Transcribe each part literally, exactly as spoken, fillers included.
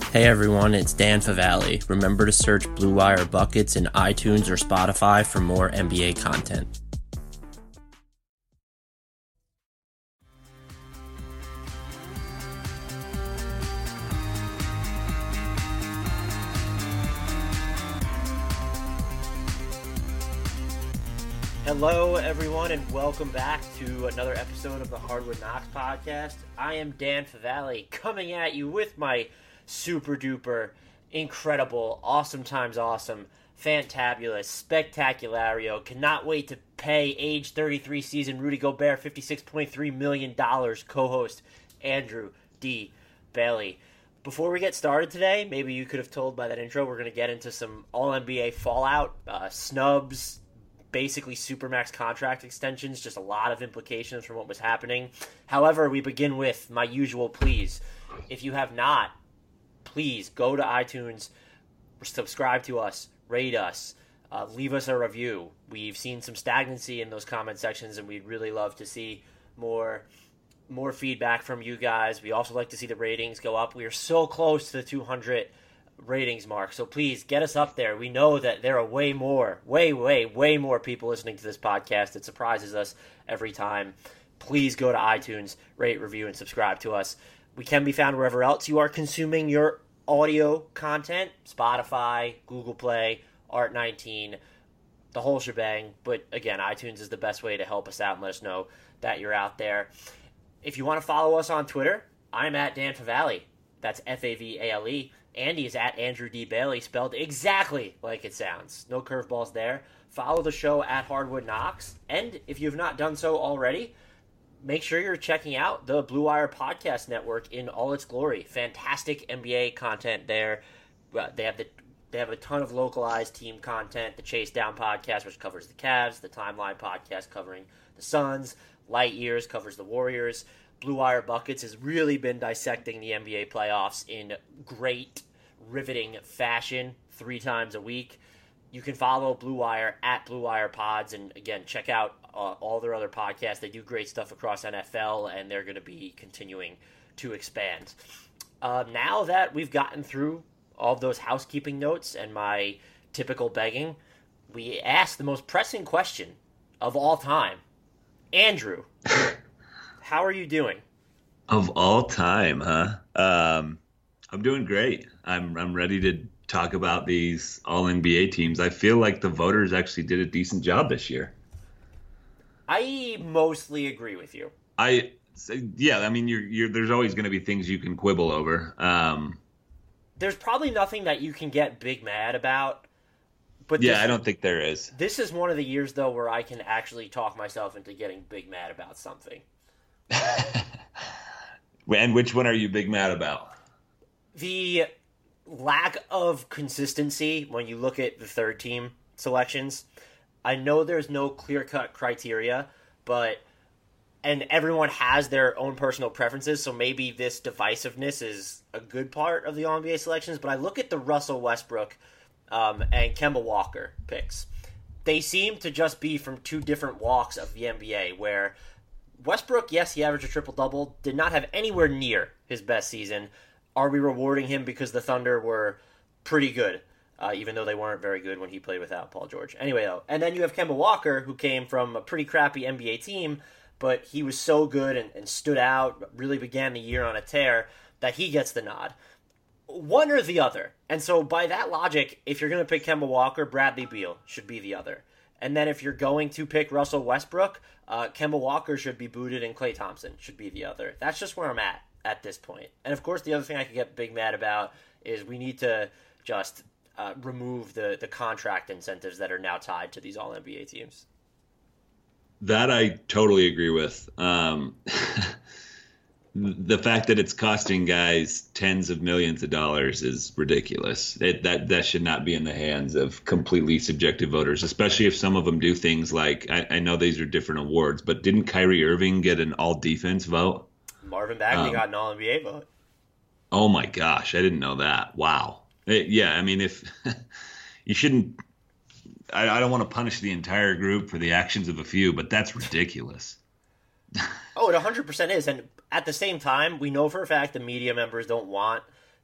Hey everyone, it's Dan Favale. Remember to search Blue Wire Buckets in iTunes or Spotify for more N B A content. Hello everyone and welcome back to another episode of the Hardwood Knocks podcast. I am Dan Favale coming at you with my super duper, incredible, awesome times awesome, fantabulous, spectaculario, cannot wait to pay age thirty-three season Rudy Gobert fifty-six point three million dollars co-host Andrew D. Bailey. Before we get started today, maybe you could have told by that intro, we're going to get into some all N B A fallout, uh, snubs, basically supermax contract extensions, just a lot of implications from what was happening. However, we begin with my usual please. If you have not, please go to iTunes, subscribe to us, rate us, uh, leave us a review. We've seen some stagnancy in those comment sections, and we'd really love to see more more feedback from you guys. We also like to see the ratings go up. We are so close to the two hundred ratings mark, so please get us up there. We know that there are way more, way, way, way more people listening to this podcast. It surprises us every time. Please go to iTunes, rate, review, and subscribe to us. We can be found wherever else you are consuming your audio content, Spotify, Google Play, Art nineteen, the whole shebang. But again, iTunes is the best way to help us out and let us know that you're out there. If you want to follow us on Twitter, I'm at Dan Favale. That's F A V A L E. Andy is at Andrew D. Bailey, spelled exactly like it sounds. No curveballs there. Follow the show at Hardwood Knocks. And if you've not done so already, make sure you're checking out the Blue Wire Podcast Network in all its glory. Fantastic N B A content there. Uh, they have the they have a ton of localized team content. The Chase Down podcast, which covers the Cavs. The Timeline podcast covering the Suns. Light Years covers the Warriors. Blue Wire Buckets has really been dissecting the N B A playoffs in great, riveting fashion three times a week. You can follow Blue Wire at Blue Wire Pods, and again, check out uh, all their other podcasts. They do great stuff across N F L, and they're going to be continuing to expand. Uh, now that we've gotten through all of those housekeeping notes and my typical begging, we ask the most pressing question of all time. Andrew, how are you doing? Of all time, huh? Um, I'm doing great. I'm I'm ready to talk about these all N B A teams. I feel like the voters actually did a decent job this year. I mostly agree with you. I yeah, I mean, you're you're there's always going to be things you can quibble over. Um, there's probably nothing that you can get big mad about. But yeah, this, I don't think there is. This is one of the years, though, where I can actually talk myself into getting big mad about something. And which one are you big mad about? The lack of consistency when you look at the third team selections. I know there's no clear-cut criteria, but and everyone has their own personal preferences, so maybe this divisiveness is a good part of the All N B A selections. But I look at the Russell Westbrook Um, and Kemba Walker picks. They seem to just be from two different walks of the N B A, where Westbrook, yes, he averaged a triple-double, did not have anywhere near his best season. Are we rewarding him because the Thunder were pretty good, uh, even though they weren't very good when he played without Paul George? Anyway, though, and then you have Kemba Walker, who came from a pretty crappy N B A team, but he was so good and, and stood out, really began the year on a tear, that he gets the nod. One or the other. And so by that logic, if you're going to pick Kemba Walker, Bradley Beal should be the other. And then if you're going to pick Russell Westbrook, uh, Kemba Walker should be booted and Klay Thompson should be the other. That's just where I'm at at this point. And of course, the other thing I could get big mad about is we need to just uh, remove the, the contract incentives that are now tied to these all N B A teams. That I totally agree with. Um The fact that it's costing guys tens of millions of dollars is ridiculous. It, that that should not be in the hands of completely subjective voters, especially if some of them do things like, I, I know these are different awards, but didn't Kyrie Irving get an all-defense vote? Marvin Bagley um, got an all N B A vote. Oh, my gosh. I didn't know that. Wow. It, yeah, I mean, if you shouldn't I, I don't want to punish the entire group for the actions of a few, but that's ridiculous. Oh, it one hundred percent is. And at the same time, we know for a fact the media members don't want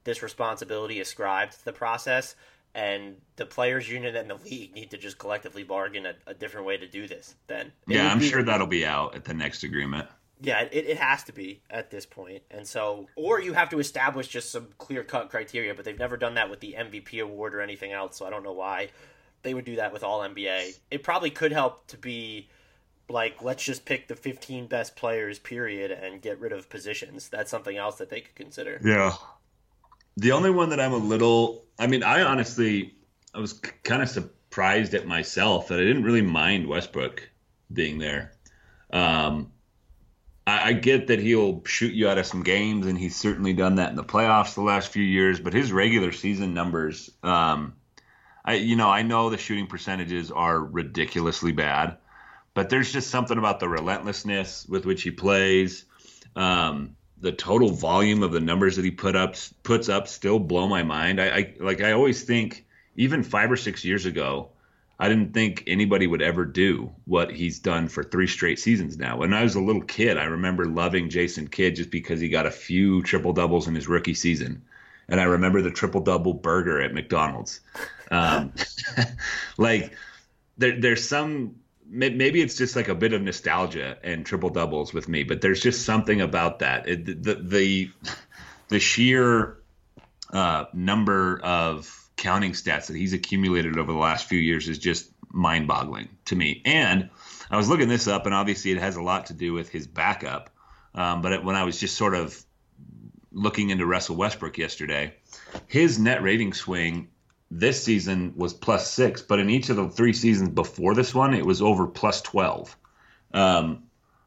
this responsibility ascribed to the process, and the players' union and the league need to just collectively bargain a, a different way to do this. Then, it Yeah, I'm be, sure that'll be out at the next agreement. Yeah, it, it has to be at this point. And so, or you have to establish just some clear-cut criteria, but they've never done that with the M V P award or anything else, so I don't know why they would do that with all N B A. It probably could help to be like, let's just pick the fifteen best players, period, and get rid of positions. That's something else that they could consider. Yeah. The only one that I'm a little, I mean, I honestly, I was kind of surprised at myself that I didn't really mind Westbrook being there. Um, I, I get that he'll shoot you out of some games, and he's certainly done that in the playoffs the last few years, but his regular season numbers, um, I, you know, I know the shooting percentages are ridiculously bad, but there's just something about the relentlessness with which he plays. Um, the total volume of the numbers that he put up puts up still blow my mind. I, I like I always think, even five or six years ago, I didn't think anybody would ever do what he's done for three straight seasons now. When I was a little kid, I remember loving Jason Kidd just because he got a few triple doubles in his rookie season. And I remember the triple double burger at McDonald's. Um, like there, there's some, maybe it's just like a bit of nostalgia and triple doubles with me, but there's just something about that. It, the, the, the sheer uh, number of counting stats that he's accumulated over the last few years is just mind-boggling to me. And I was looking this up, and obviously it has a lot to do with his backup. Um, but it, when I was just sort of looking into Russell Westbrook yesterday, his net rating swing this season was plus six, but in each of the three seasons before this one, it was over plus twelve. Um,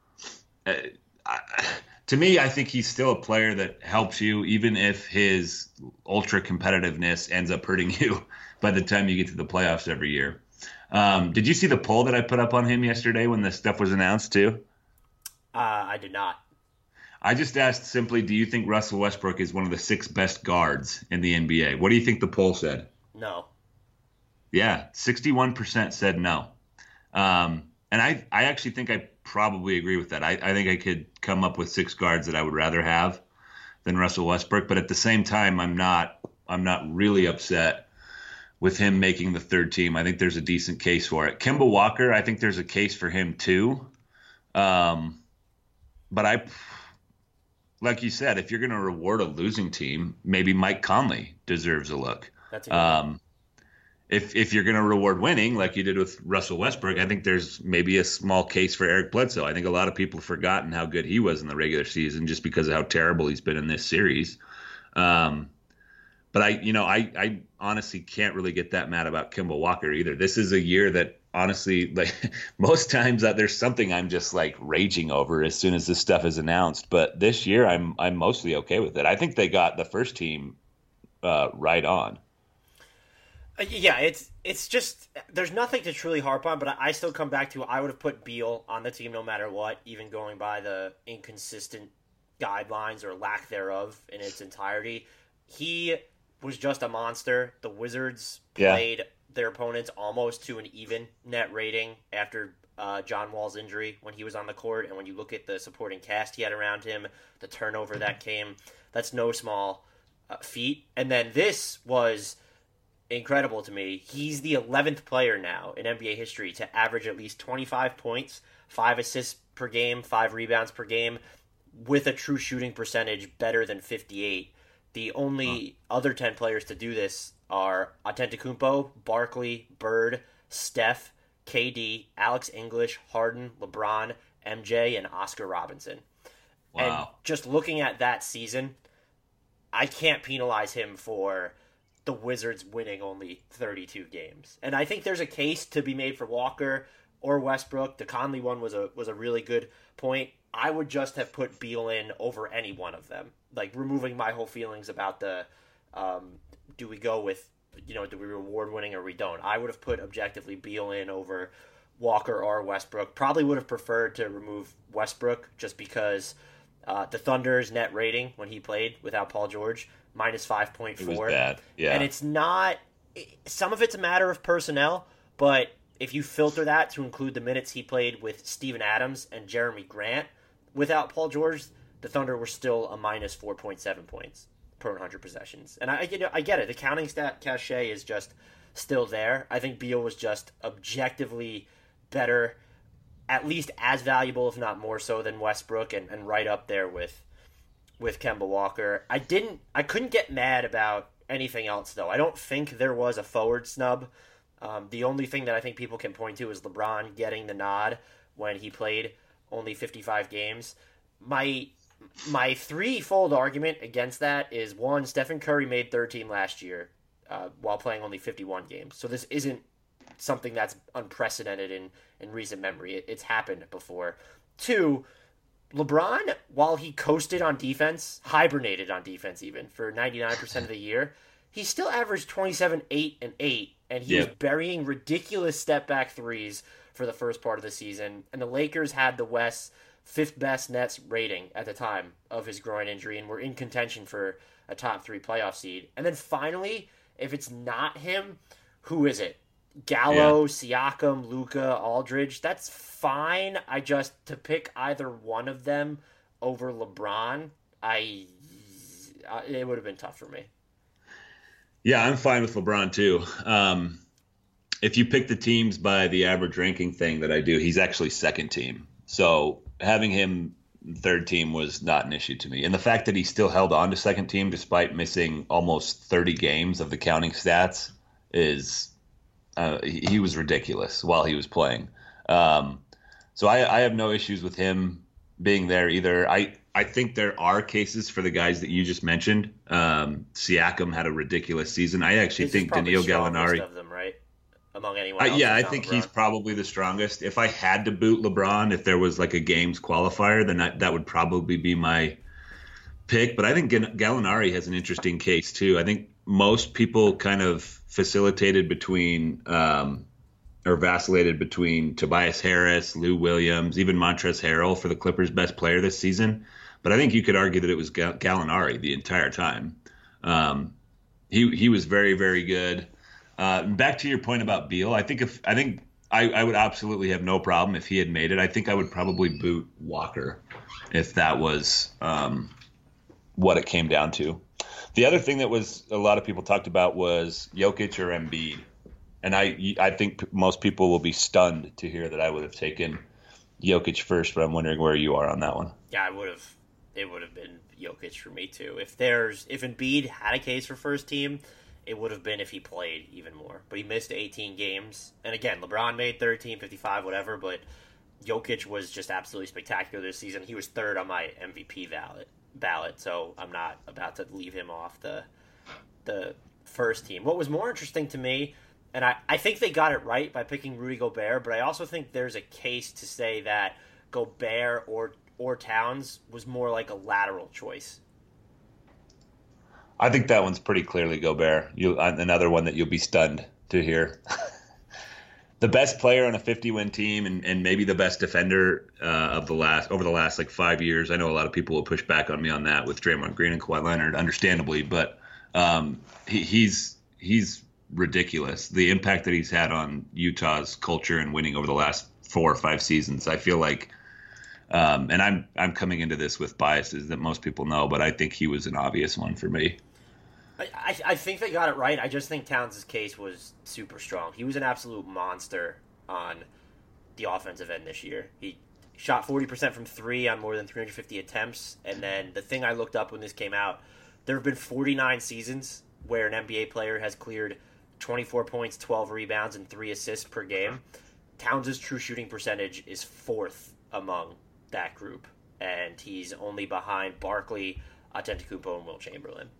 I, I, to me, I think he's still a player that helps you, even if his ultra competitiveness ends up hurting you by the time you get to the playoffs every year. Um, did you see the poll that I put up on him yesterday when this stuff was announced too? Uh, I did not. I just asked simply, do you think Russell Westbrook is one of the six best guards in the N B A? What do you think the poll said? No. Yeah, sixty-one percent said no. Um, and I, I actually think I probably agree with that. I, I think I could come up with six guards that I would rather have than Russell Westbrook. But at the same time, I'm not I'm not really upset with him making the third team. I think there's a decent case for it. Kemba Walker, I think there's a case for him too. Um, but I, like you said, if you're going to reward a losing team, maybe Mike Conley deserves a look. That's a good um, if if you're going to reward winning, like you did with Russell Westbrook, I think there's maybe a small case for Eric Bledsoe. I think a lot of people have forgotten how good he was in the regular season just because of how terrible he's been in this series. Um, but I, you know, I, I honestly can't really get that mad about Kemba Walker either. This is a year that honestly, like most times that there's something I'm just like raging over as soon as this stuff is announced. But this year I'm I'm mostly okay with it. I think they got the first team uh, right on. Uh, yeah, it's it's just there's nothing to truly harp on, but I, I still come back to I would have put Beal on the team no matter what, even going by the inconsistent guidelines or lack thereof in its entirety. He was just a monster. The Wizards played yeah. their opponents almost to an even net rating after uh, John Wall's injury when he was on the court, and when you look at the supporting cast he had around him, the turnover that came, that's no small uh, feat. And then this was incredible to me. He's the eleventh player now in N B A history to average at least twenty-five points, five assists per game, five rebounds per game, with a true shooting percentage better than fifty-eight. The only huh. other ten players to do this are Antetokounmpo, Barkley, Bird, Steph, K D, Alex English, Harden, LeBron, M J, and Oscar Robinson. Wow. And just looking at that season, I can't penalize him for the Wizards winning only thirty-two games. And I think there's a case to be made for Walker or Westbrook. The Conley one was a was a really good point. I would just have put Beal in over any one of them. Like, removing my whole feelings about the, um, do we go with, you know, do we reward winning or we don't? I would have put objectively Beal in over Walker or Westbrook. Probably would have preferred to remove Westbrook just because uh, the Thunder's net rating when he played without Paul George, minus five point four. It was bad, yeah. And it's not, some of it's a matter of personnel, but if you filter that to include the minutes he played with Steven Adams and Jeremy Grant, without Paul George, the Thunder were still a minus four point seven points. per one hundred possessions. And I, you know, I get it. The counting stat cachet is just still there. I think Beal was just objectively better, at least as valuable, if not more so, than Westbrook, and, and right up there with with Kemba Walker. I didn't, I couldn't get mad about anything else, though. I don't think there was a forward snub. Um, the only thing that I think people can point to is LeBron getting the nod when he played only fifty-five games. My my threefold argument against that is, one, Stephen Curry made third team last year uh, while playing only fifty-one games. So this isn't something that's unprecedented in, in recent memory. It, it's happened before. Two, LeBron, while he coasted on defense, hibernated on defense even, for ninety-nine percent of the year, he still averaged twenty-seven, eight, and eight, and he yeah. was burying ridiculous step-back threes for the first part of the season, and the Lakers had the West's fifth-best Nets rating at the time of his groin injury, and were in contention for a top-three playoff seed. And then finally, if it's not him, who is it? Gallo, yeah. Siakam, Luka, Aldridge, that's fine. I just, to pick either one of them over LeBron, I, I it would have been tough for me. Yeah, I'm fine with LeBron too. Um, if you pick the teams by the average ranking thing that I do, he's actually second team. So having him third team was not an issue to me. And the fact that he still held on to second team despite missing almost thirty games of the counting stats is... Uh, he, he was ridiculous while he was playing. Um, so I, I have no issues with him being there either. I, I think there are cases for the guys that you just mentioned. Um, Siakam had a ridiculous season. I actually This think is probably Danilo the strongest Gallinari. of them, right? Among anyone I, else. yeah, I who's think not he's LeBron. probably the strongest. If I had to boot LeBron, if there was like a games qualifier, then I, that would probably be my pick. But I think Gallinari has an interesting case too. I think most people kind of facilitated between um, or vacillated between Tobias Harris, Lou Williams, even Montrezl Harrell for the Clippers' best player this season. But I think you could argue that it was Gallinari the entire time. Um, he he was very, very good. Uh, back to your point about Beal, I think if I think I, I would absolutely have no problem if he had made it. I think I would probably boot Walker if that was um, what it came down to. The other thing that was a lot of people talked about was Jokic or Embiid. And I I think most people will be stunned to hear that I would have taken Jokic first, but I'm wondering where you are on that one. Yeah, I would have. It would have been Jokic for me too. If there's if Embiid had a case for first team, it would have been if he played even more. But he missed eighteen games. And again, LeBron made thirteen, fifty-five, whatever, but Jokic was just absolutely spectacular this season. He was third on my M V P ballot. ballot, so I'm not about to leave him off the the first team. What was more interesting to me, and I, I think they got it right by picking Rudy Gobert, but I also think there's a case to say that Gobert or or Towns was more like a lateral choice. I think that one's pretty clearly Gobert. You another one that you'll be stunned to hear. The best player on a fifty-win team, and, and maybe the best defender uh, of the last over the last like five years. I know a lot of people will push back on me on that with Draymond Green and Kawhi Leonard, understandably, but um, he, he's he's ridiculous. The impact that he's had on Utah's culture and winning over the last four or five seasons. I feel like, um, and I'm I'm coming into this with biases that most people know, but I think he was an obvious one for me. I, I think they got it right. I just think Towns' case was super strong. He was an absolute monster on the offensive end this year. He shot forty percent from three on more than three hundred fifty attempts. And then the thing I looked up when this came out, there have been forty-nine seasons where an N B A player has cleared twenty-four points, twelve rebounds, and three assists per game. Towns' true shooting percentage is fourth among that group. And he's only behind Barkley, Antetokounmpo, and Will Chamberlain.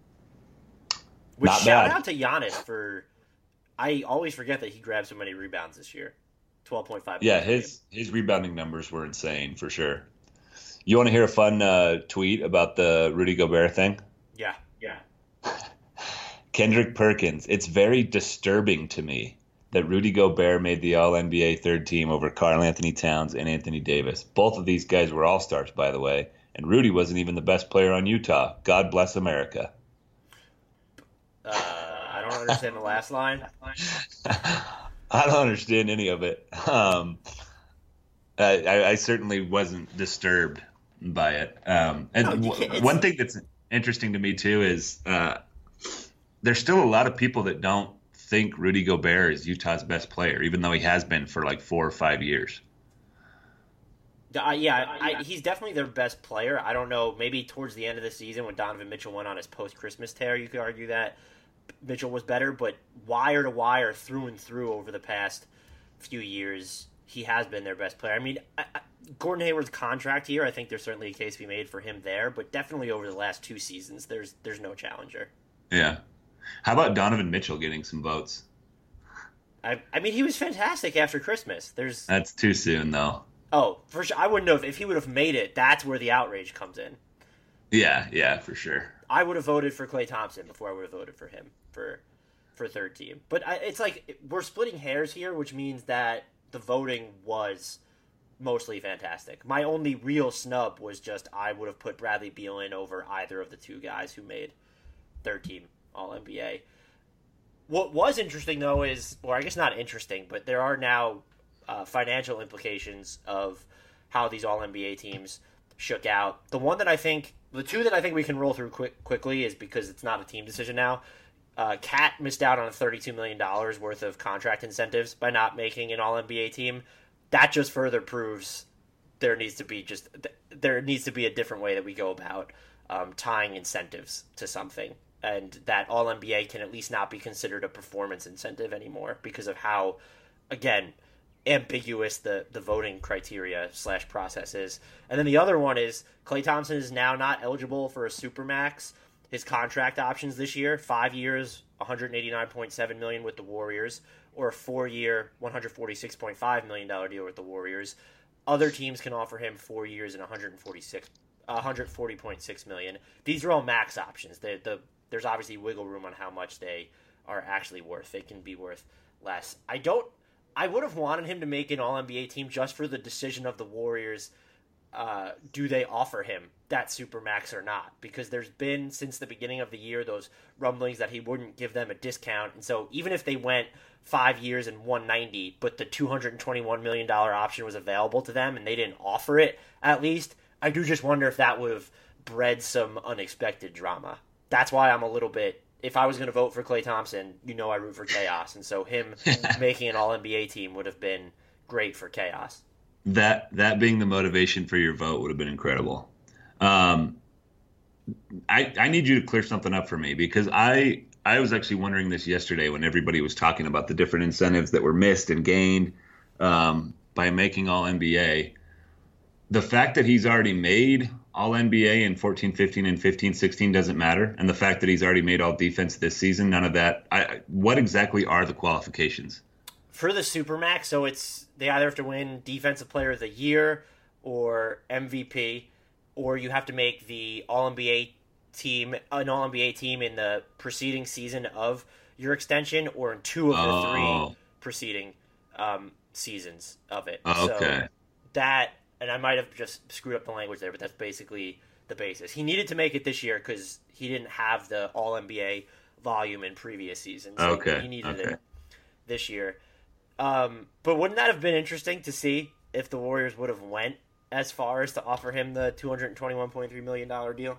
Which Not shout bad. out to Giannis for, I always forget that he grabbed so many rebounds this year. twelve point five. Yeah, his his rebounding numbers were insane for sure. You want to hear a fun uh, tweet about the Rudy Gobert thing? Yeah, yeah. Kendrick Perkins, it's very disturbing to me that Rudy Gobert made the All N B A third team over Karl Anthony Towns and Anthony Davis. Both of these guys were All-Stars, by the way, and Rudy wasn't even the best player on Utah. God bless America. Uh, I don't understand the last line. I don't understand any of it. Um, I, I certainly wasn't disturbed by it. Um, and No, you w- can't- it's- one thing that's interesting to me too is uh, there's still a lot of people that don't think Rudy Gobert is Utah's best player, even though he has been for like four or five years. Uh, yeah, I, he's definitely their best player. I don't know, maybe towards the end of the season when Donovan Mitchell went on his post-Christmas tear, you could argue that Mitchell was better, but wire to wire, through and through over the past few years, he has been their best player. I mean, I, I, Gordon Hayward's contract here, I think there's certainly a case to be made for him there, but definitely over the last two seasons, there's there's no challenger. Yeah. How about Donovan Mitchell getting some votes? I I mean, he was fantastic after Christmas. There's That's too soon, though. Oh, for sure. I wouldn't have, if he would have made it, that's where the outrage comes in. Yeah, yeah, for sure. I would have voted for Klay Thompson before I would have voted for him for for third team. But I, it's like we're splitting hairs here, which means that the voting was mostly fantastic. My only real snub was just I would have put Bradley Beal in over either of the two guys who made third team All N B A. What was interesting, though, is, or I guess not interesting, but there are now uh, financial implications of how these All N B A teams shook out. The one that I think, the two that I think we can roll through quick, quickly is because it's not a team decision now. Uh, Cat missed out on thirty-two million dollars worth of contract incentives by not making an All N B A team. That just further proves there needs to be just there needs to be a different way that we go about um, tying incentives to something, and that All N B A can at least not be considered a performance incentive anymore because of how, again, ambiguous the, the voting criteria slash process is. And then the other one is Klay Thompson is now not eligible for a Supermax. His contract options this year, five years, one hundred eighty-nine point seven million dollars with the Warriors, or a four-year, one hundred forty-six point five million dollars deal with the Warriors. Other teams can offer him four years and one hundred forty-six, one hundred forty point six million dollars. These are all max options. The, the, there's obviously wiggle room on how much they are actually worth. They can be worth less. I don't. I would have wanted him to make an All N B A team just for the decision of the Warriors. Uh, do they offer him that Supermax or not? Because there's been, since the beginning of the year, those rumblings that he wouldn't give them a discount. And so even if they went five years and one ninety, but the two hundred twenty-one million dollars option was available to them and they didn't offer it, at least, I do just wonder if that would have bred some unexpected drama. That's why I'm a little bit, if I was going to vote for Klay Thompson, you know I root for chaos. And so him making an All N B A team would have been great for chaos. That that being the motivation for your vote would have been incredible. Um, I I need you to clear something up for me, because I I was actually wondering this yesterday when everybody was talking about the different incentives that were missed and gained um, by making All N B A. The fact that he's already made All N B A in fourteen fifteen and fifteen sixteen doesn't matter, and the fact that he's already made All Defense this season, none of that. I, what exactly are the qualifications? For the Supermax, so it's they either have to win Defensive Player of the Year or M V P, or you have to make the All N B A team, an All N B A team in the preceding season of your extension, or in two of the oh. three preceding um, seasons of it. Okay. So that, and I might have just screwed up the language there, but that's basically the basis. He needed to make it this year because he didn't have the All N B A volume in previous seasons. So okay. He needed okay. it this year. Um, but wouldn't that have been interesting to see if the Warriors would have went as far as to offer him the two hundred twenty-one point three million dollars deal?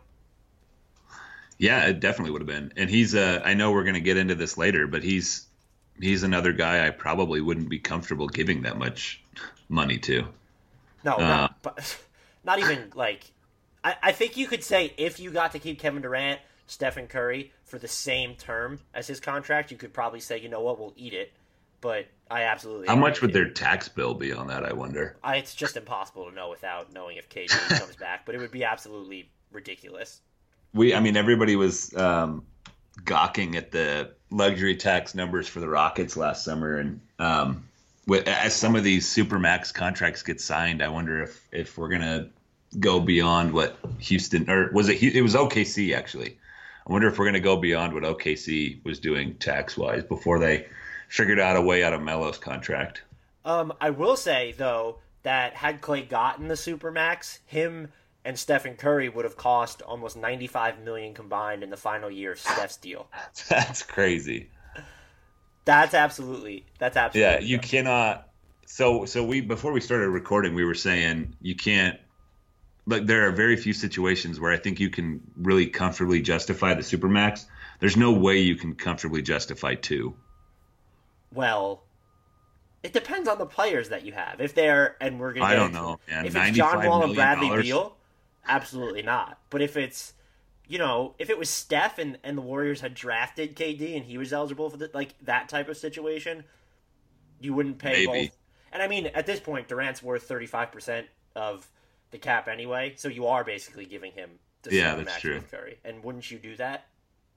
Yeah, it definitely would have been. And he's uh, I know we're going to get into this later, but he's he's another guy I probably wouldn't be comfortable giving that much money to. No, uh, not, but not even like I, I think you could say if you got to keep Kevin Durant, Stephen Curry for the same term as his contract, you could probably say, you know what, we'll eat it. But I absolutely. How much would their tax bill be on that, I wonder? I, it's just impossible to know without knowing if K D comes back, but it would be absolutely ridiculous. We, I mean, everybody was um, gawking at the luxury tax numbers for the Rockets last summer, and um, with, as some of these Supermax contracts get signed, I wonder if, if we're gonna go beyond what Houston, or was it? It was O K C actually. I wonder if we're gonna go beyond what O K C was doing tax wise before they figured out a way out of Melo's contract. Um, I will say, though, that had Klay gotten the Supermax, him and Stephen Curry would have cost almost ninety-five million dollars combined in the final year of Steph's deal. That's crazy. That's absolutely, that's absolutely. Yeah, you cannot. So, so we, before we started recording, we were saying you can't like there are very few situations where I think you can really comfortably justify the supermax. There's no way you can comfortably justify two. Well, it depends on the players that you have. If they're, and we're going to I get don't into know, it. man. If it's John Wall and Bradley dollars? Beal, absolutely not. But if it's, you know, if it was Steph and, and the Warriors had drafted K D and he was eligible for the, like that type of situation, you wouldn't pay Maybe. both. And I mean, at this point, Durant's worth thirty-five percent of the cap anyway, so you are basically giving him the Yeah, supermax that's true. with Curry. And wouldn't you do that?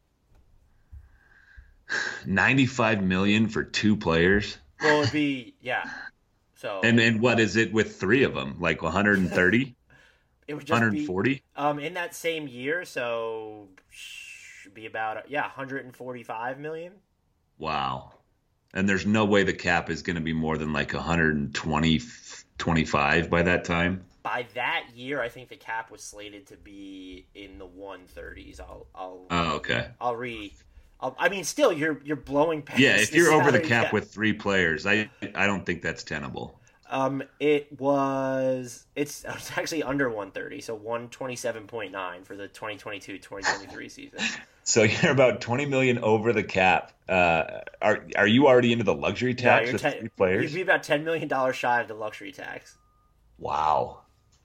ninety-five million for two players. Well, it'd be yeah. So And and what is it with three of them? Like one hundred thirty? it would just one forty? be um in that same year, so should be about yeah one hundred forty-five million. Wow. And there's no way the cap is going to be more than like one hundred twenty, twenty-five by that time. By that year, I think the cap was slated to be in the one thirties. I'll I'll Oh, okay. I'll re. I'll, I mean, still, you're you're blowing past. Yeah, if you're over the salary cap cap. with three players, I I don't think that's tenable. Um, it was it's it's actually under one thirty, so one twenty-seven point nine for the twenty twenty-two twenty twenty-three season. So you're about twenty million over the cap. Uh, are are you already into the luxury Yeah, tax you're with ten, three players? you'd be about ten million dollars shy of the luxury tax. Wow.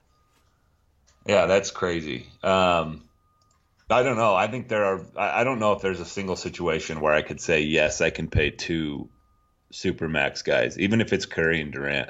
Yeah, that's crazy. Um, I don't know. I think there are. I I don't know if there's a single situation where I could say yes, I can pay two supermax guys, even if it's Curry and Durant.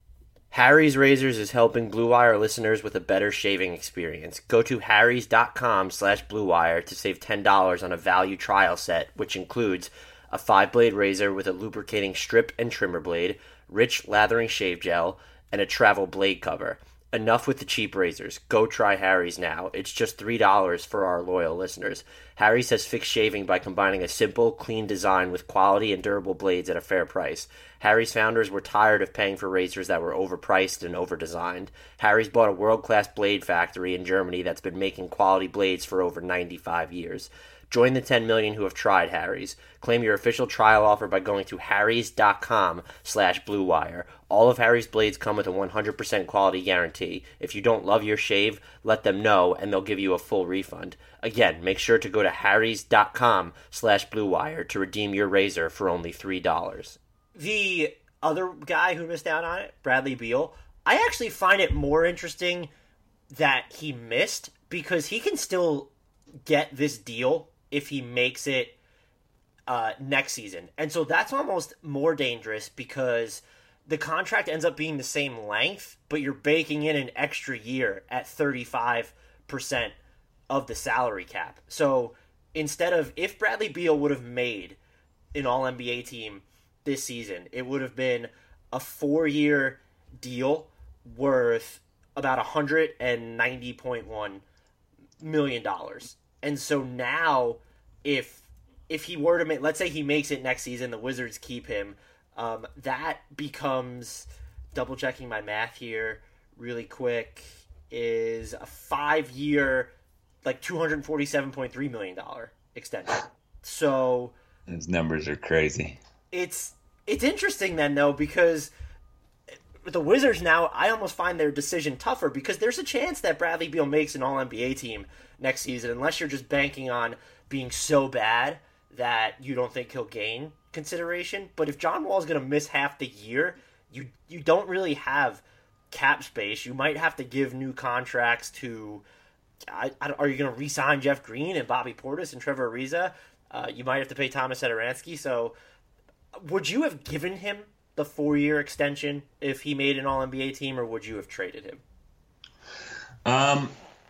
Harry's Razors is helping Blue Wire listeners with a better shaving experience. Go to harrys.com slash Blue Wire to save ten dollars on a value trial set, which includes a five-blade razor with a lubricating strip and trimmer blade, rich lathering shave gel, and a travel blade cover. Enough with the cheap razors. Go try Harry's now. It's just three dollars for our loyal listeners. Harry's has fixed shaving by combining a simple, clean design with quality and durable blades at a fair price. Harry's founders were tired of paying for razors that were overpriced and overdesigned. Harry's bought a world-class blade factory in Germany that's been making quality blades for over ninety-five years. Join the ten million who have tried Harry's. Claim your official trial offer by going to harrys.com slash Blue Wire. All of Harry's blades come with a one hundred percent quality guarantee. If you don't love your shave, let them know and they'll give you a full refund. Again, make sure to go to harrys.com slash Blue Wire to redeem your razor for only three dollars. The other guy who missed out on it, Bradley Beal, I actually find it more interesting that he missed because he can still get this deal if he makes it uh, next season. And so that's almost more dangerous because the contract ends up being the same length, but you're baking in an extra year at thirty-five percent of the salary cap. So instead of, if Bradley Beal would have made an All N B A team this season, it would have been a four-year deal worth about one hundred ninety point one million dollars. And so now, if if he were to make, let's say he makes it next season, the Wizards keep him, um, that becomes, double checking my math here really quick, is a five-year, like two hundred forty-seven point three million dollars extension. So Those numbers are crazy. it's it's interesting then, though, because the Wizards now, I almost find their decision tougher because there's a chance that Bradley Beal makes an All N B A team next season, unless you're just banking on being so bad that you don't think he'll gain consideration. But if John Wall's going to miss half the year, you you don't really have cap space. You might have to give new contracts to, I, I, are you going to re-sign Jeff Green and Bobby Portis and Trevor Ariza? Uh, you might have to pay Thomas Satoransky. So would you have given him the four-year extension if he made an All N B A team, or would you have traded him? Um,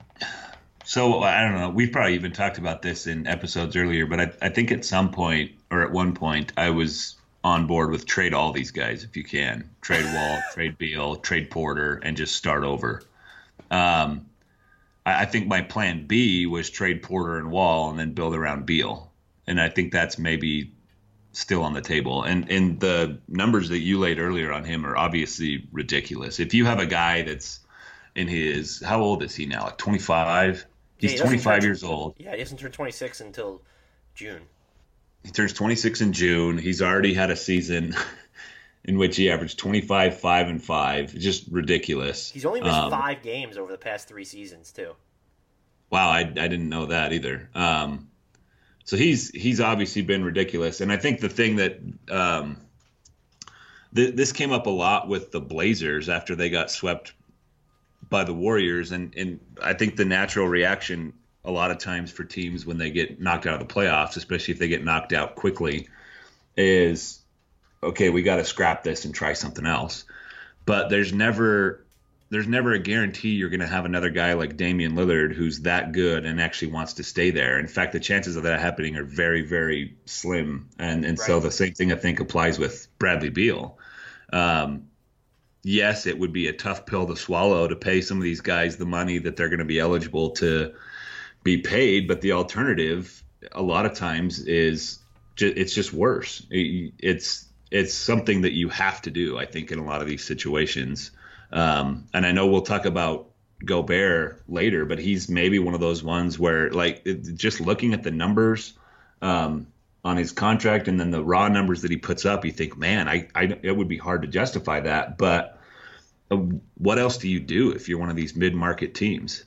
so I don't know. We've probably even talked about this in episodes earlier, but I, I think at some point or at one point I was on board with trade all these guys if you can. Trade Wall, trade Beal, trade Porter, and just start over. Um, I, I think my plan B was trade Porter and Wall and then build around Beal. And I think that's maybe still on the table. And and the numbers that you laid earlier on him are obviously ridiculous. If you have a guy that's in his, how old is he now? Like twenty-five? He's Yeah, he twenty-five turn, years old. Yeah, he doesn't turn twenty-six until June. He turns twenty-six in June. He's already had a season in which he averaged twenty-five, five, and five. Just ridiculous. He's only missed Um, five games over the past three seasons, too. wow, I, I didn't know that either. Um, so he's he's obviously been ridiculous. And I think the thing that um, th- this came up a lot with the Blazers after they got swept by the Warriors. And, and I think the natural reaction a lot of times for teams when they get knocked out of the playoffs, especially if they get knocked out quickly, is, okay, we got to scrap this and try something else. But there's never there's never a guarantee you're going to have another guy like Damian Lillard who's that good and actually wants to stay there. In fact, the chances of that happening are very, very slim. And and right. So the same thing I think applies with Bradley Beal. Um, yes, it would be a tough pill to swallow to pay some of these guys the money that they're going to be eligible to be paid, but the alternative a lot of times is ju- it's just worse. It, it's it's something that you have to do, I think, in a lot of these situations. Um, and I know we'll talk about Gobert later, but he's maybe one of those ones where, like, it, just looking at the numbers um, on his contract and then the raw numbers that he puts up, you think, man, I, I it would be hard to justify that. But uh, what else do you do if you're one of these mid-market teams?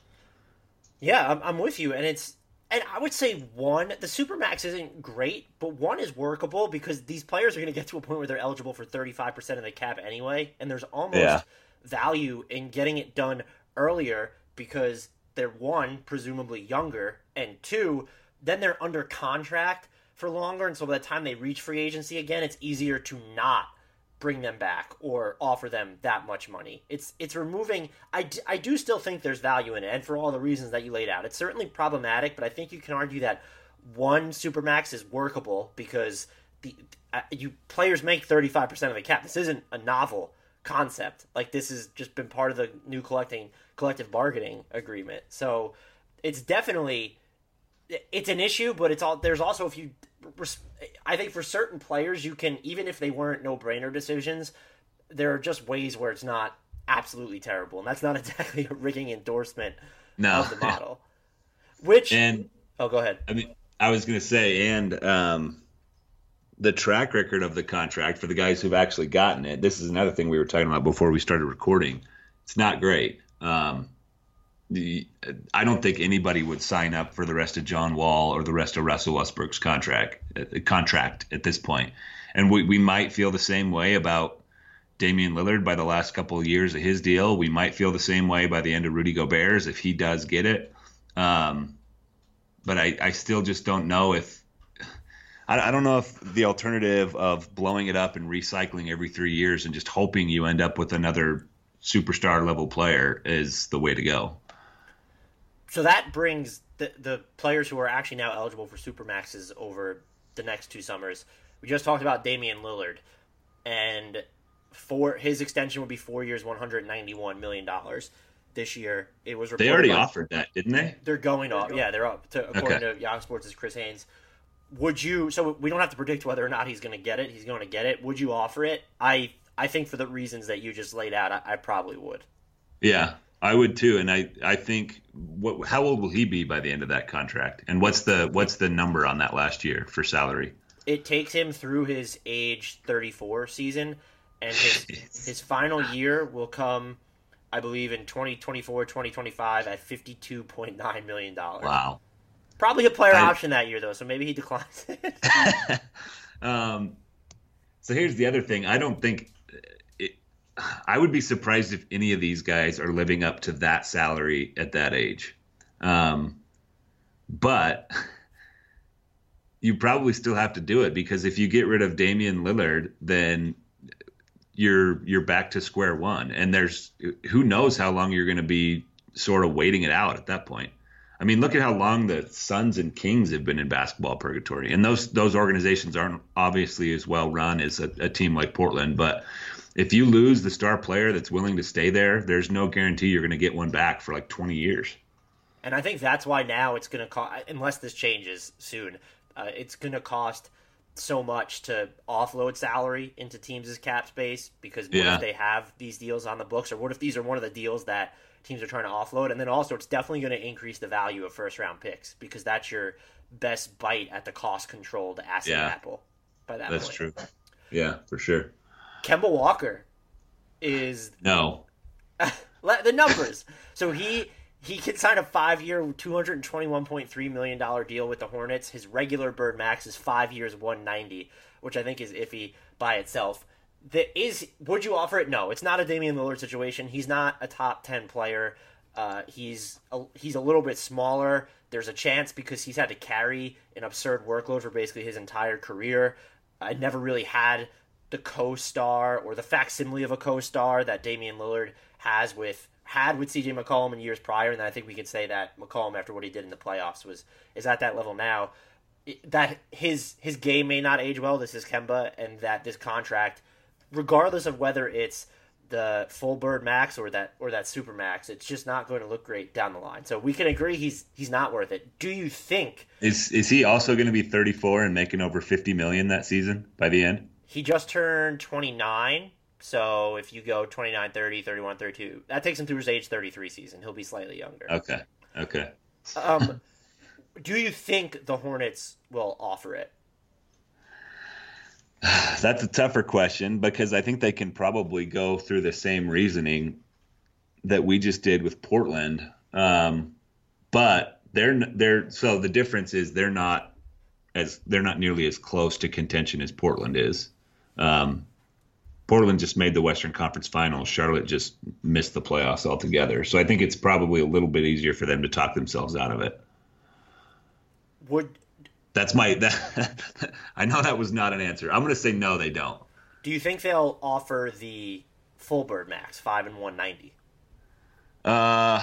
Yeah, I'm, I'm with you, and it's and I would say one, the Supermax isn't great, but one is workable because these players are going to get to a point where they're eligible for thirty-five percent of the cap anyway, and there's almost yeah. value in getting it done earlier because they're, one, presumably younger, and two, then they're under contract for longer, and so by the time they reach free agency again, it's easier to not bring them back or offer them that much money. It's it's removing, I, d- I do still think there's value in it, and for all the reasons that you laid out. It's certainly problematic, but I think you can argue that one Supermax is workable because the uh, you players make thirty-five percent of the cap. This isn't a novel concept. Like, this has just been part of the new collecting collective bargaining agreement. So it's definitely, it's an issue, but it's all, there's also, if you, I think for certain players, you can, even if they weren't no-brainer decisions, there are just ways where it's not absolutely terrible, and that's not exactly a rigging endorsement no. of the model. Which, and oh, go ahead. I mean, I was going to say, and um, the track record of the contract for the guys who've actually gotten it. This is another thing we were talking about before we started recording. It's not great. Um, The, I don't think anybody would sign up for the rest of John Wall or the rest of Russell Westbrook's contract uh, contract at this point. And we, we might feel the same way about Damian Lillard by the last couple of years of his deal. We might feel the same way by the end of Rudy Gobert's if he does get it. Um, but I, I still just don't know if I, I don't know if the alternative of blowing it up and recycling every three years and just hoping you end up with another superstar level player is the way to go. So that brings the the players who are actually now eligible for Supermaxes over the next two summers. We just talked about Damian Lillard, and for his extension would be four years, one hundred ninety-one million dollars this year. It was they already by, offered that, didn't they? They're going off. Yeah, they're up. To, according okay. to Yahoo Sports' Chris Haynes. Would you? So we don't have to predict whether or not he's going to get it. He's going to get it. Would you offer it? I I think for the reasons that you just laid out, I, I probably would. Yeah. I would too, and I, I think what how old will he be by the end of that contract? And what's the what's the number on that last year for salary? It takes him through his age thirty-four season, and his his final year will come, I believe, in twenty twenty-four, twenty twenty-five at fifty-two point nine million dollars. Wow. Probably a player I, option that year though, so maybe he declines it. um, so here's the other thing. I don't think. I would be surprised if any of these guys are living up to that salary at that age. Um, but you probably still have to do it because if you get rid of Damian Lillard, then you're you're back to square one. And there's who knows how long you're going to be sort of waiting it out at that point. I mean, look at how long the Suns and Kings have been in basketball purgatory. And those those organizations aren't obviously as well run as a, a team like Portland, but if you lose the star player that's willing to stay there, there's no guarantee you're going to get one back for like twenty years. And I think that's why now it's going to cost, unless this changes soon, uh, it's going to cost so much to offload salary into teams' cap space because what yeah. if they have these deals on the books, or what if these are one of the deals that teams are trying to offload? And then also it's definitely going to increase the value of first-round picks because that's your best bite at the cost-controlled asset yeah. apple by that That's point. true. Yeah, for sure. Kemba Walker is no the numbers. So he he can sign a five-year, two hundred twenty-one point three million dollars deal with the Hornets. His regular Bird max is five years, one hundred ninety, which I think is iffy by itself. The, is would you offer it? No, it's not a Damian Lillard situation. He's not a top ten player. Uh, he's a, he's a little bit smaller. There's a chance because he's had to carry an absurd workload for basically his entire career. I never really had the co-star or the facsimile of a co-star that Damian Lillard has with had with C J McCollum in years prior, and I think we could say that McCollum, after what he did in the playoffs, was is at that level now. That his his game may not age well. This is Kemba, and that this contract, regardless of whether it's the full Bird max or that or that super max, it's just not going to look great down the line. So we can agree he's he's not worth it. Do you think is is he also going to be thirty-four and making over fifty million that season by the end? He just turned twenty-nine. So if you go twenty-nine, thirty, thirty-one, thirty-two, that takes him through his age thirty-three season. He'll be slightly younger. Okay. Okay. Um, do you think the Hornets will offer it? That's a tougher question because I think they can probably go through the same reasoning that we just did with Portland. Um, but they're they're so the difference is they're not as they're not nearly as close to contention as Portland is. Um, Portland just made the Western Conference Finals. Charlotte just missed the playoffs altogether. So I think it's probably a little bit easier for them to talk themselves out of it. Would That's my that, I know that was not an answer. I'm going to say no, they don't. Do you think they'll offer the full Bird max, five and one ninety? Uh,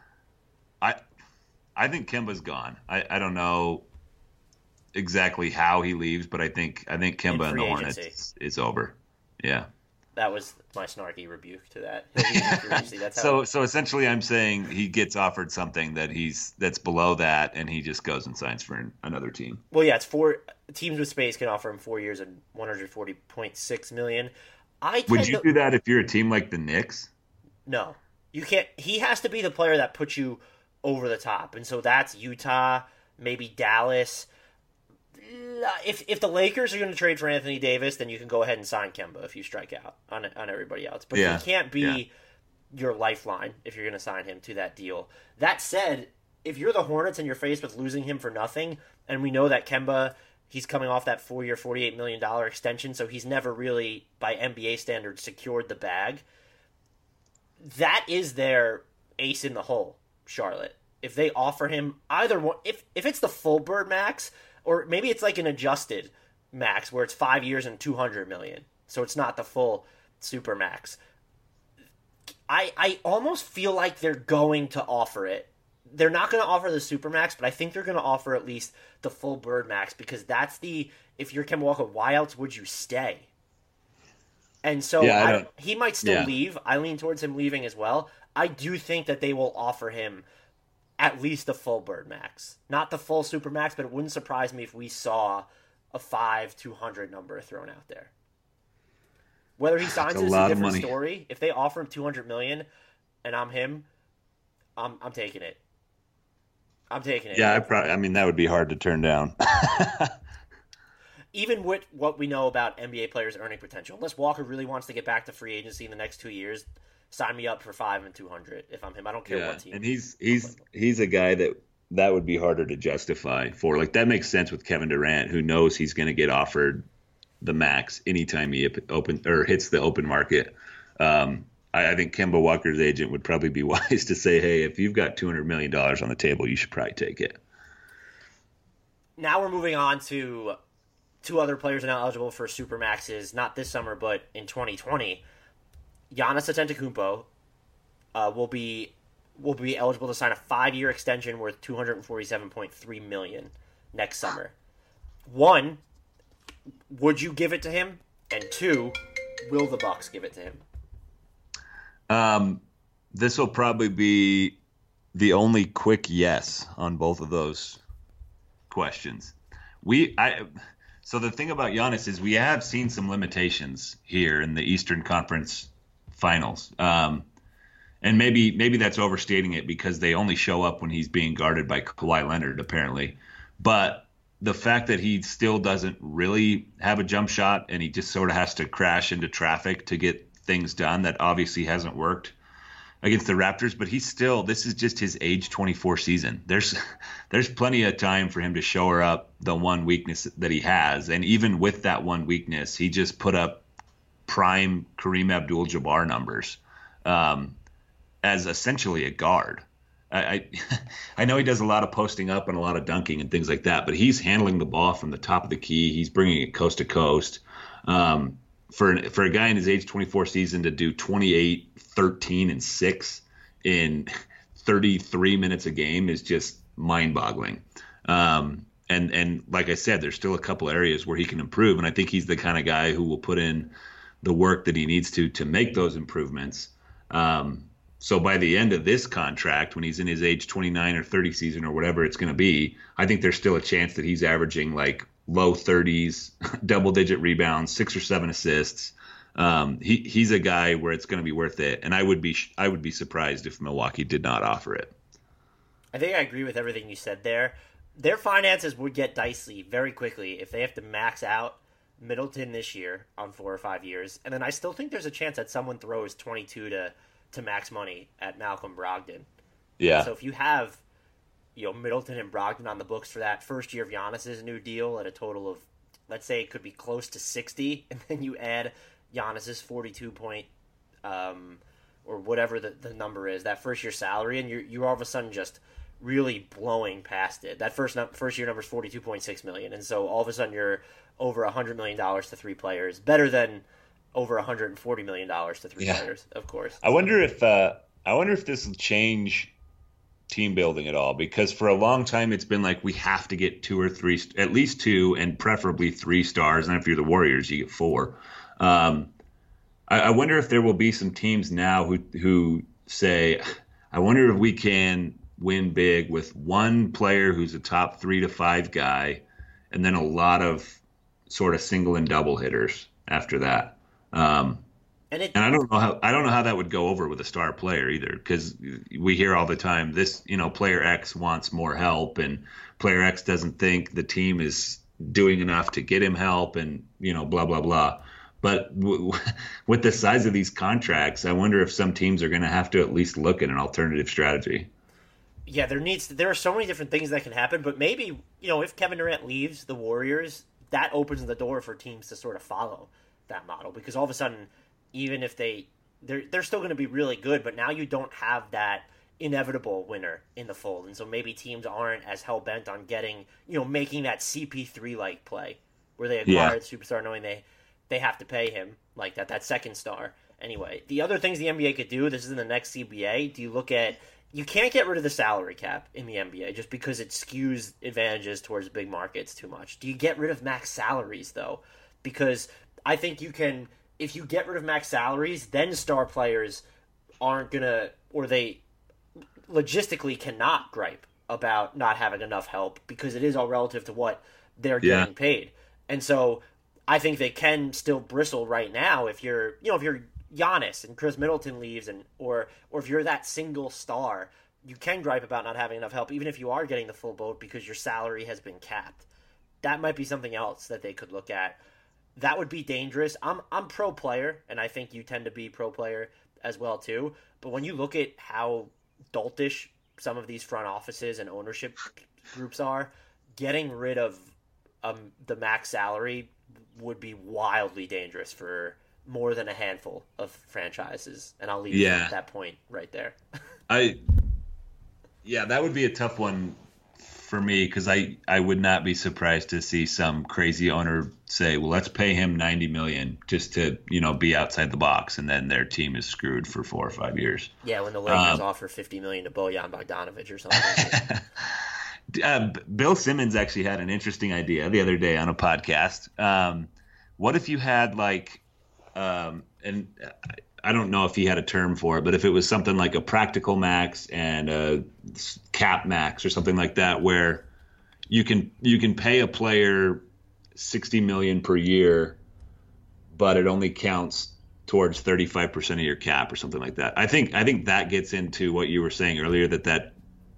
I I think Kemba's gone. I, I don't know exactly how he leaves, but I think I think Kemba and the Hornets is, is over. Yeah. That was my snarky rebuke to that. That's how so so essentially I'm saying he gets offered something that he's that's below that and he just goes and signs for an, another team. Well, yeah, it's four teams with space can offer him four years and one hundred forty point six million dollars. I Would you to, do that if you're a team like the Knicks? No. You can't. He has to be the player that puts you over the top. And so that's Utah, maybe Dallas. If if the Lakers are going to trade for Anthony Davis, then you can go ahead and sign Kemba if you strike out on on everybody else. But yeah. he can't be yeah. your lifeline if you're going to sign him to that deal. That said, if you're the Hornets and you're faced with losing him for nothing, and we know that Kemba, he's coming off that four-year, forty-eight million dollars extension, so he's never really, by N B A standards, secured the bag. That is their ace in the hole, Charlotte. If they offer him either one, if if it's the full Bird max, or maybe it's like an adjusted max where it's five years and two hundred million dollars, so it's not the full super max. I I almost feel like they're going to offer it. They're not going to offer the super max, but I think they're going to offer at least the full Bird max because that's the, if you're Kemba Walker, why else would you stay? And so yeah, I I, he might still yeah. leave. I lean towards him leaving as well. I do think that they will offer him at least the full Bird max. Not the full super max, but it wouldn't surprise me if we saw a five two hundred number thrown out there. Whether he signs it is a different story. If they offer him two hundred million dollars and I'm him, I'm I'm taking it. I'm taking it. Yeah, I probably I mean that would be hard to turn down. Even with what we know about N B A players' earning potential, unless Walker really wants to get back to free agency in the next two years, sign me up for five and two hundred if I'm him. I don't care yeah, what team. And he's he's he's a guy that that would be harder to justify for. Like that makes sense with Kevin Durant, who knows he's going to get offered the max anytime he open or hits the open market. Um, I, I think Kemba Walker's agent would probably be wise to say, "Hey, if you've got two hundred million dollars on the table, you should probably take it." Now we're moving on to two other players now eligible for super maxes, not this summer, but in twenty twenty. Giannis Antetokounmpo uh, will be will be eligible to sign a five-year extension worth two hundred forty-seven point three million dollars next summer. One, would you give it to him? And two, will the Bucks give it to him? Um, this will probably be the only quick yes on both of those questions. We I. So the thing about Giannis is we have seen some limitations here in the Eastern Conference Finals. Um, and maybe maybe that's overstating it because they only show up when he's being guarded by Kawhi Leonard, apparently. But the fact that he still doesn't really have a jump shot and he just sort of has to crash into traffic to get things done, that obviously hasn't worked against the Raptors, but he's still, this is just his age twenty-four season. There's there's plenty of time for him to shore up the one weakness that he has. And even with that one weakness, he just put up prime Kareem Abdul-Jabbar numbers um, as essentially a guard. I, I I know he does a lot of posting up and a lot of dunking and things like that, but he's handling the ball from the top of the key. He's bringing it coast to coast. Um, for for a guy in his age twenty-four season to do twenty-eight, thirteen, and six in thirty-three minutes a game is just mind-boggling. Um, and and like I said, there's still a couple areas where he can improve, and I think he's the kind of guy who will put in the work that he needs to to make those improvements. Um, so by the end of this contract, when he's in his age twenty-nine or thirty season or whatever it's going to be, I think there's still a chance that he's averaging like low thirties, double-digit rebounds, six or seven assists. Um, he he's a guy where it's going to be worth it, and I would be I would be surprised if Milwaukee did not offer it. I think I agree with everything you said there. Their finances would get dicey very quickly if they have to max out Middleton this year on four or five years, and then I still think there's a chance that someone throws twenty-two to to max money at Malcolm Brogdon. Yeah. So if you have, you know, Middleton and Brogdon on the books for that first year of Giannis's new deal at a total of, let's say it could be close to sixty, and then you add Giannis's forty-two point, um, or whatever the, the number is, that first year salary, and you're you're all of a sudden just really blowing past it. That first first year number is forty-two point six million, and so all of a sudden you're over a hundred million dollars to three players, better than over a hundred and forty million dollars to three yeah. players, of course. I wonder if uh, I wonder if this will change team building at all, because for a long time it's been like we have to get two or three, at least two, and preferably three stars. And if you're the Warriors, you get four. Um, I, I wonder if there will be some teams now who who say, I wonder if we can win big with one player who's a top three to five guy, and then a lot of sort of single and double hitters after that. Um, and, it, and I don't know how I don't know how that would go over with a star player either, because we hear all the time this, you know, player X wants more help, and player X doesn't think the team is doing enough to get him help, and you know, blah blah blah. But w- with the size of these contracts, I wonder if some teams are going to have to at least look at an alternative strategy. Yeah, there needs to, there are so many different things that can happen, but maybe, you know, if Kevin Durant leaves the Warriors, that opens the door for teams to sort of follow that model, because all of a sudden, even if they they're they're still going to be really good, but now you don't have that inevitable winner in the fold, and so maybe teams aren't as hell bent on getting, you know, making that C P three like play where they acquired yeah. superstar knowing they they have to pay him like that that second star. Anyway, the other things the N B A could do, this is in the next C B A. Do you look at, you can't get rid of the salary cap in the N B A just because it skews advantages towards big markets too much. Do you get rid of max salaries though? Because I think you can, if you get rid of max salaries, then star players aren't going to, or they logistically cannot gripe about not having enough help, because it is all relative to what they're yeah. getting paid. And so I think they can still bristle right now if you're, you know, if you're Giannis and Chris Middleton leaves, and or or if you're that single star, you can gripe about not having enough help, even if you are getting the full boat because your salary has been capped. That might be something else that they could look at. That would be dangerous. I'm I'm pro player, and I think you tend to be pro player as well too. But when you look at how doltish some of these front offices and ownership groups are, getting rid of um, the max salary would be wildly dangerous for more than a handful of franchises. And I'll leave yeah. you at that point right there. I yeah, that would be a tough one for me, because I, I would not be surprised to see some crazy owner say, well, let's pay him ninety million dollars just to, you know, be outside the box, and then their team is screwed for four or five years. Yeah, when the Lakers um, offer fifty million dollars to Bojan Bogdanovic or something. uh, Bill Simmons actually had an interesting idea the other day on a podcast. Um, what if you had like, um, and I don't know if he had a term for it, but if it was something like a practical max and a cap max or something like that, where you can you can pay a player sixty million dollars per year, but it only counts towards thirty-five percent of your cap or something like that. I think I think that gets into what you were saying earlier, that that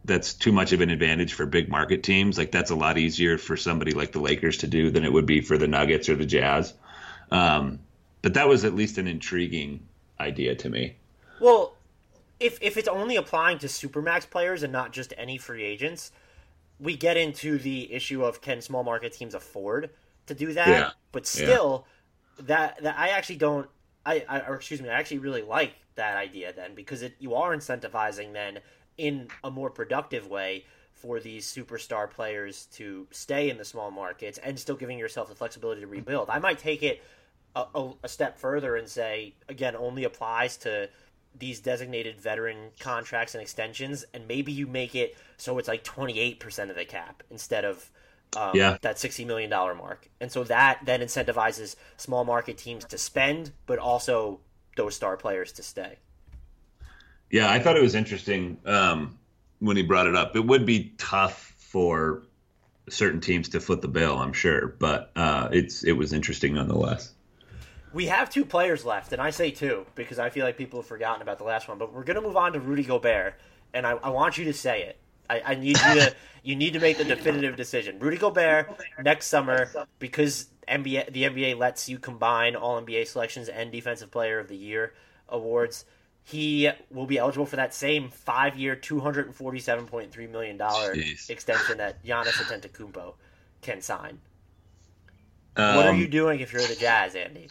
that's too much of an advantage for big market teams. Like that's a lot easier for somebody like the Lakers to do than it would be for the Nuggets or the Jazz. Um, but that was at least an intriguing idea to me. Well, if if it's only applying to Supermax players and not just any free agents, we get into the issue of can small market teams afford to do that? Yeah. But still, yeah. that that I actually don't. I, I or excuse me, I actually really like that idea then, because it you are incentivizing then in a more productive way for these superstar players to stay in the small markets and still giving yourself the flexibility to rebuild. I might take it a, a, a step further and say, again, only applies to these designated veteran contracts and extensions, and maybe you make it so it's like twenty-eight percent of the cap instead of um, yeah. that sixty million dollars mark. And so that then incentivizes small market teams to spend, but also those star players to stay. Yeah, I thought it was interesting um, when he brought it up. It would be tough for certain teams to foot the bill, I'm sure, but uh, it's it was interesting nonetheless. We have two players left, and I say two because I feel like people have forgotten about the last one. But we're going to move on to Rudy Gobert, and I, I want you to say it. I, I need you to you need to make the definitive decision. Rudy Gobert next summer, because N B A the N B A lets you combine all N B A selections and Defensive Player of the Year awards. He will be eligible for that same five-year, two hundred forty-seven point three million dollars Jeez. extension that Giannis Antetokounmpo can sign. Um, what are you doing if you're the Jazz, Andy?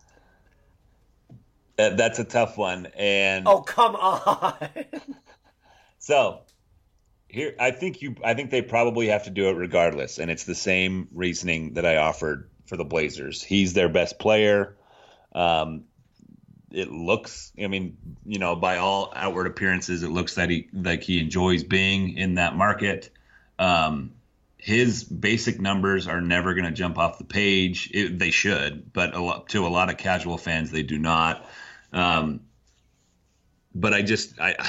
That, that's a tough one. And oh, come on. So here, I think you, I think they probably have to do it regardless. And it's the same reasoning that I offered for the Blazers. He's their best player. Um, it looks, I mean, you know, by all outward appearances, it looks that he, like he enjoys being in that market. Um, his basic numbers are never going to jump off the page. It, they should, but a lot, to a lot of casual fans, they do not. Um, but I just, I,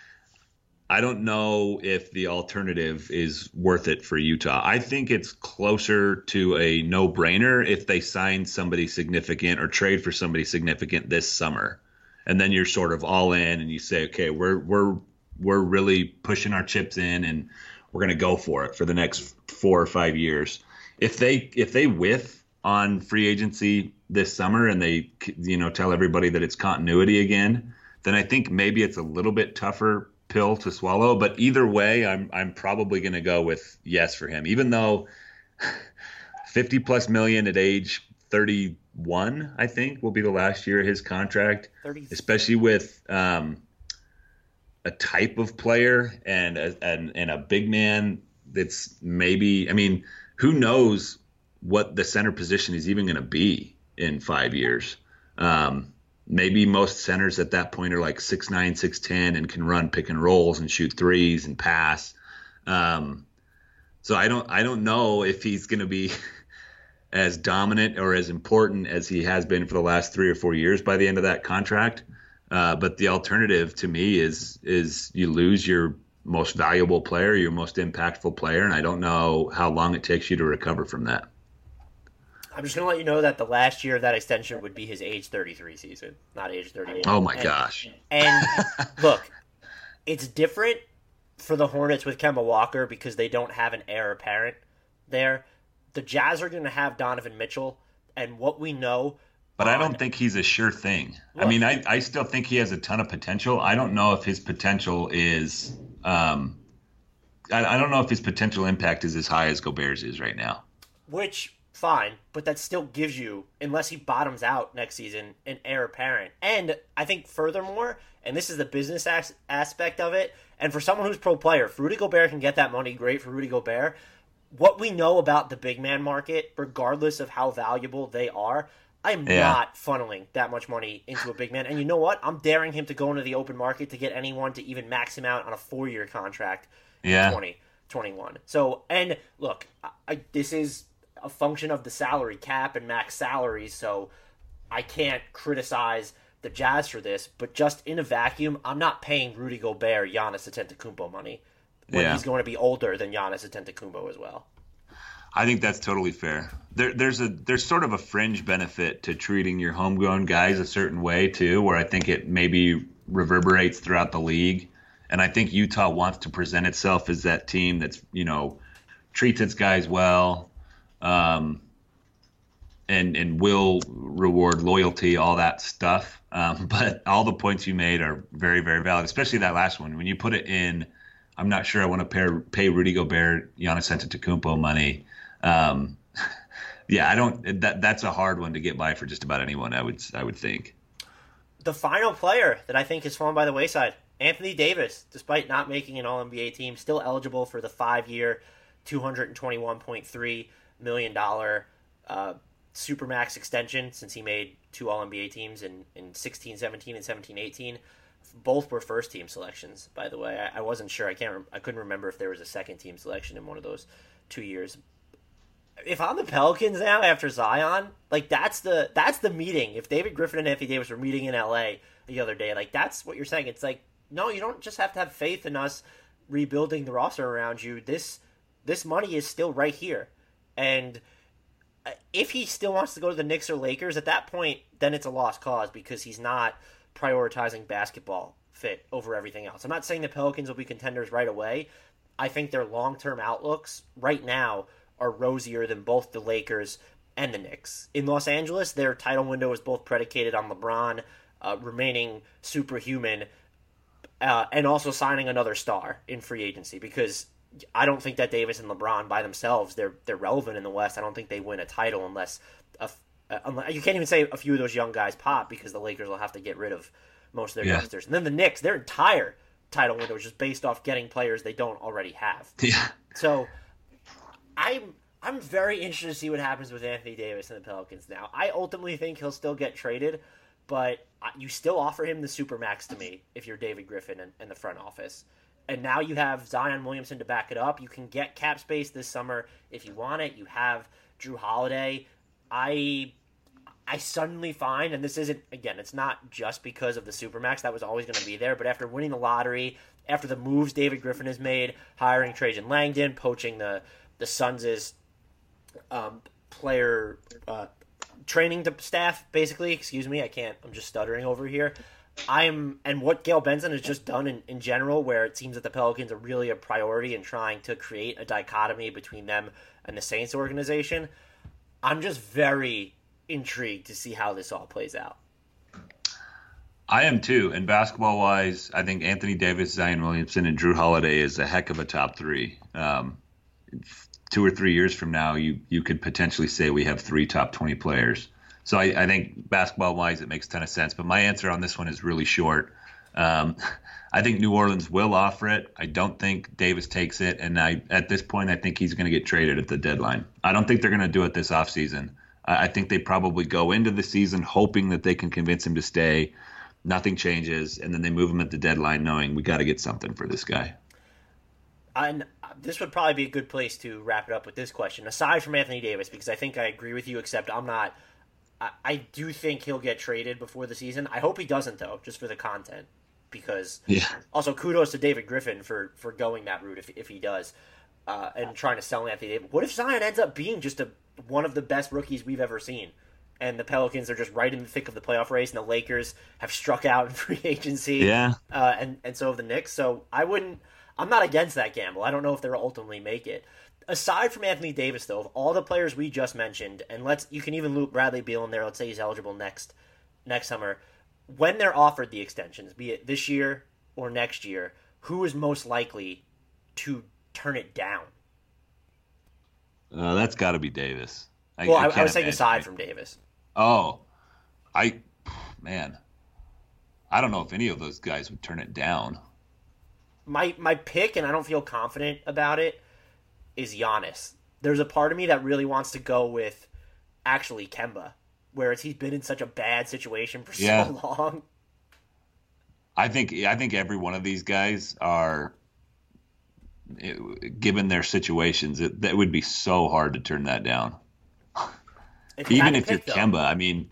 I don't know if the alternative is worth it for Utah. I think it's closer to a no-brainer if they sign somebody significant or trade for somebody significant this summer. And then you're sort of all in and you say, okay, we're, we're, we're really pushing our chips in and we're going to go for it for the next four or five years. If they, if they whiff on free agency this summer and they, you know, tell everybody that it's continuity again, then I think maybe it's a little bit tougher pill to swallow. But either way, I'm I'm probably going to go with yes for him, even though fifty plus million at age thirty-one, I think, will be the last year of his contract, thirty especially with um, a type of player and a, and, and a big man that's maybe, I mean, who knows what the center position is even going to be in five years. Um, maybe most centers at that point are like six nine, six ten and can run pick and rolls and shoot threes and pass. Um, so I don't I don't know if he's going to be as dominant or as important as he has been for the last three or four years by the end of that contract. Uh, but the alternative to me is is you lose your most valuable player, your most impactful player, and I don't know how long it takes you to recover from that. I'm just going to let you know that the last year of that extension would be his age thirty-three season, not age thirty-one. Oh, my and, gosh. And look, it's different for the Hornets with Kemba Walker because they don't have an heir apparent there. The Jazz are going to have Donovan Mitchell, and what we know... But on, I don't think he's a sure thing. Look, I mean, I, I still think he has a ton of potential. I don't know if his potential is... Um, I, I don't know if his potential impact is as high as Gobert's is right now. Which... fine, but that still gives you, unless he bottoms out next season, an heir apparent. And I think furthermore, and this is the business as- aspect of it, and for someone who's pro player, if Rudy Gobert can get that money, great for Rudy Gobert. What we know about the big man market, regardless of how valuable they are, I'm yeah. not funneling that much money into a big man. And you know what? I'm daring him to go into the open market to get anyone to even max him out on a four-year contract yeah. in twenty twenty-one. So, and look, I, I, this is... a function of the salary cap and max salaries, so I can't criticize the Jazz for this, but just in a vacuum, I'm not paying Rudy Gobert Giannis Antetokounmpo money when yeah. he's going to be older than Giannis Antetokounmpo as well. I think that's totally fair. There, there's a there's sort of a fringe benefit to treating your homegrown guys a certain way too, where I think it maybe reverberates throughout the league And I think Utah wants to present itself as that team that's, you know, treats its guys well, um, and and will reward loyalty, all that stuff. Um, but all the points you made are very, very valid, especially that last one. When you put it in, I'm not sure I want to pay, pay Rudy Gobert, Giannis Antetokounmpo money. Um, yeah, I don't. That that's a hard one to get by for just about anyone. I would I would think. The final player that I think has fallen by the wayside, Anthony Davis, despite not making an All N B A team, still eligible for the five-year, two hundred twenty-one point three million dollars uh, Supermax extension since he made two All N B A teams in, in sixteen seventeen and seventeen eighteen. Both were first-team selections, by the way. I, I wasn't sure. I can't. Rem- I couldn't remember if there was a second-team selection in one of those two years. If I'm the Pelicans now after Zion, like that's the that's the meeting. If David Griffin and Anthony Davis were meeting in L A the other day, like that's what you're saying. It's like, no, you don't just have to have faith in us rebuilding the roster around you. This this money is still right here. And if he still wants to go to the Knicks or Lakers, at that point, then it's a lost cause because he's not prioritizing basketball fit over everything else. I'm not saying the Pelicans will be contenders right away. I think their long-term outlooks right now are rosier than both the Lakers and the Knicks. In Los Angeles, their title window is both predicated on LeBron uh, remaining superhuman uh, and also signing another star in free agency, because I don't think that Davis and LeBron by themselves, they're they're relevant in the West. I don't think they win a title unless, a, uh, unless you can't even say a few of those young guys pop, because the Lakers will have to get rid of most of their yeah. youngsters. And then the Knicks, their entire title window is just based off getting players they don't already have. Yeah. So I'm I'm very interested to see what happens with Anthony Davis and the Pelicans now. I ultimately think he'll still get traded, but you still offer him the Supermax to me if you're David Griffin and, and the front office. And now you have Zion Williamson to back it up. You can get cap space this summer if you want it. You have Jrue Holiday. I I suddenly find, and this isn't, again, it's not just because of the Supermax. That was always going to be there. But after winning the lottery, after the moves David Griffin has made, hiring Trajan Langdon, poaching the the Suns' um, player uh, training staff, basically. Excuse me, I can't. I'm just stuttering over here. I'm and what Gail Benson has just done in, in general, where it seems that the Pelicans are really a priority in trying to create a dichotomy between them and the Saints organization. I'm just very intrigued to see how this all plays out. I am too. And basketball wise, I think Anthony Davis, Zion Williamson, and Jrue Holiday is a heck of a top three. Um, two or three years from now, you you could potentially say we have three top twenty players. So I, I think basketball-wise, it makes a ton of sense. But my answer on this one is really short. Um, I think New Orleans will offer it. I don't think Davis takes it. And I, at this point, I think he's going to get traded at the deadline. I don't think they're going to do it this offseason. I, I think they probably go into the season hoping that they can convince him to stay. Nothing changes, and then they move him at the deadline knowing we got to get something for this guy. And this would probably be a good place to wrap it up with this question. Aside from Anthony Davis, because I think I agree with you, except I'm not – I do think he'll get traded before the season. I hope he doesn't, though, just for the content. Because yeah. Also, kudos to David Griffin for, for going that route if if he does, uh, and trying to sell Anthony Davis. What if Zion ends up being just a one of the best rookies we've ever seen, and the Pelicans are just right in the thick of the playoff race, and the Lakers have struck out in free agency, yeah, uh, and and so have the Knicks. So I wouldn't. I'm not against that gamble. I don't know if they'll ultimately make it. Aside from Anthony Davis, though, of all the players we just mentioned, and let's you can even loop Bradley Beal in there. Let's say he's eligible next next summer. When they're offered the extensions, be it this year or next year, who is most likely to turn it down? Uh, that's got to be Davis. I, well, I, I, I was saying aside it. from Davis. Oh, I man, I don't know if any of those guys would turn it down. My my pick, and I don't feel confident about it, is Giannis. There's a part of me that really wants to go with actually Kemba, whereas he's been in such a bad situation for yeah. so long. I think I think every one of these guys are, given their situations, it, that would be so hard to turn that down. If you Even if pick, you're though, Kemba, I mean,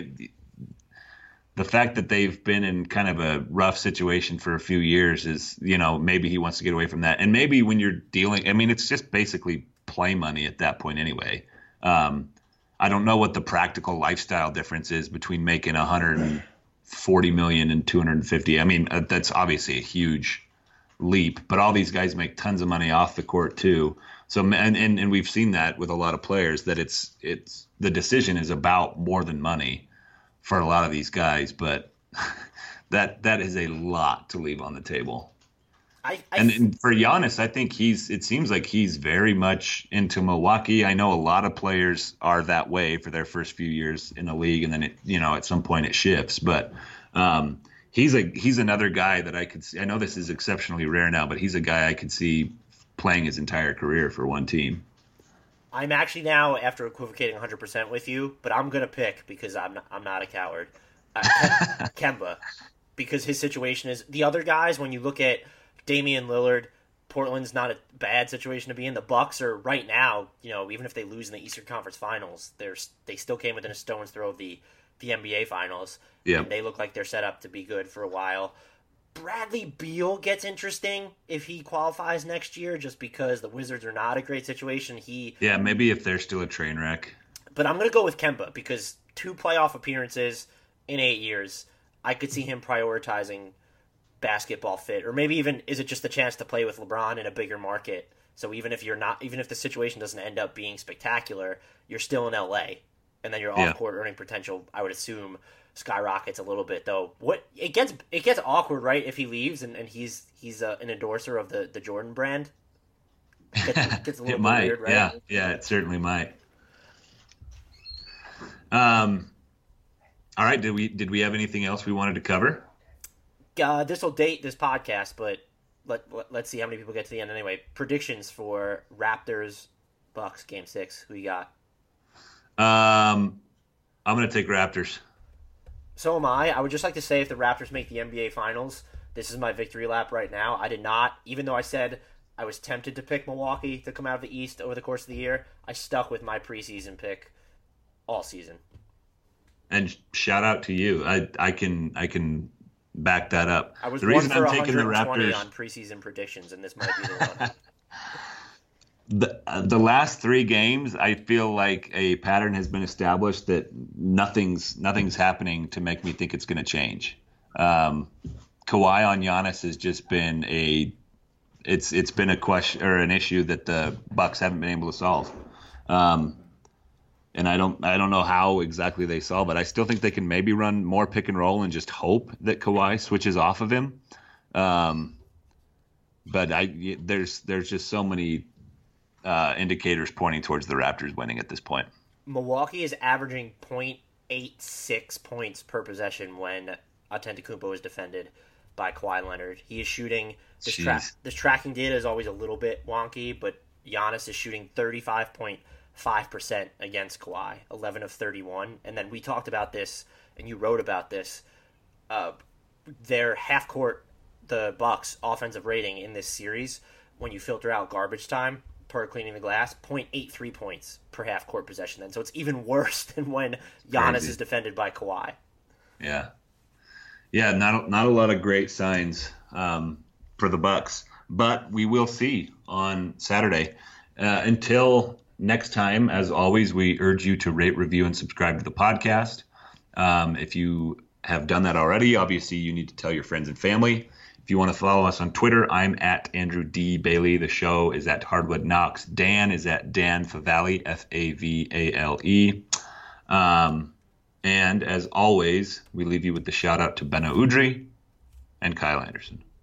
the fact that they've been in kind of a rough situation for a few years is, you know, maybe he wants to get away from that. And maybe when you're dealing, I mean, it's just basically play money at that point anyway. Um, I don't know what the practical lifestyle difference is between making one hundred forty million and two hundred fifty. I mean, uh, that's obviously a huge leap, but all these guys make tons of money off the court too. So and, and and we've seen that with a lot of players, that it's it's the decision is about more than money for a lot of these guys, but that that is a lot to leave on the table. I, I and, and for Giannis, I think he's it seems like he's very much into Milwaukee. I know a lot of players are that way for their first few years in the league, and then it, you know, at some point it shifts, but um he's a he's another guy that I could see. I know this is exceptionally rare now, but he's a guy I could see playing his entire career for one team. I'm actually now, after equivocating one hundred percent with you, but I'm gonna pick, because I'm not, I'm not a coward, uh, Kemba, because his situation is, the other guys, when you look at Damian Lillard, Portland's not a bad situation to be in. The Bucks are right now, you know, even if they lose in the Eastern Conference Finals, they're they still came within a stone's throw of the the N B A Finals. Yeah, and they look like they're set up to be good for a while. Bradley Beal gets interesting if he qualifies next year, just because the Wizards are not a great situation. He yeah, maybe if they're still a train wreck. But I'm going to go with Kemba, because two playoff appearances in eight years, I could see him prioritizing basketball fit, or maybe even is it just a chance to play with LeBron in a bigger market? So even if you're not, even if the situation doesn't end up being spectacular, you're still in L A, and then your off-court yeah. earning potential, I would assume, skyrockets a little bit. Though what it gets it gets awkward, right? If he leaves and, and he's he's uh, an endorser of the, the Jordan brand, it gets, it gets a little it bit might, weird, right? Yeah, yeah, it certainly might. Um, all right. Did we did we have anything else we wanted to cover? Uh, this will date this podcast, but let, let let's see how many people get to the end anyway. Predictions for Raptors Bucks game six. Who you got? Um, I'm gonna take Raptors. So am I. I would just like to say, if the Raptors make the N B A Finals, this is my victory lap right now. I did not, even though I said I was tempted to pick Milwaukee to come out of the East over the course of the year, I stuck with my preseason pick all season. And shout out to you. I I can I can back that up. I was the one reason for I'm taking the Raptors on preseason predictions, and this might be the one. The, uh, the last three games, I feel like a pattern has been established that nothing's nothing's happening to make me think it's going to change. Um, Kawhi on Giannis has just been a it's it's been a question or an issue that the Bucks haven't been able to solve. Um, and I don't I don't know how exactly they solve it. I still think they can maybe run more pick and roll and just hope that Kawhi switches off of him. Um, but I there's there's just so many Uh, indicators pointing towards the Raptors winning at this point. Milwaukee is averaging point eight six points per possession when Antetokounmpo is defended by Kawhi Leonard. He is shooting this, tra- this tracking data is always a little bit wonky, but Giannis is shooting thirty-five point five percent against Kawhi, eleven of thirty-one. And then we talked about this, and you wrote about this. Uh, their half court, the Bucks' offensive rating in this series, when you filter out garbage time per cleaning the glass, zero point eight three points per half court possession then. So it's even worse than when Giannis Crazy. is defended by Kawhi. Yeah. Yeah, not, not a lot of great signs um, for the Bucks, but we will see on Saturday. Uh, until next time, as always, we urge you to rate, review, and subscribe to the podcast. Um, if you have done that already, obviously you need to tell your friends and family. If you want to follow us on Twitter, I'm at Andrew D. Bailey. The show is at Hardwood Knocks. Dan is at Dan Favale, F A V A L E. Um, and as always, we leave you with the shout out to Beno Udrih and Kyle Anderson.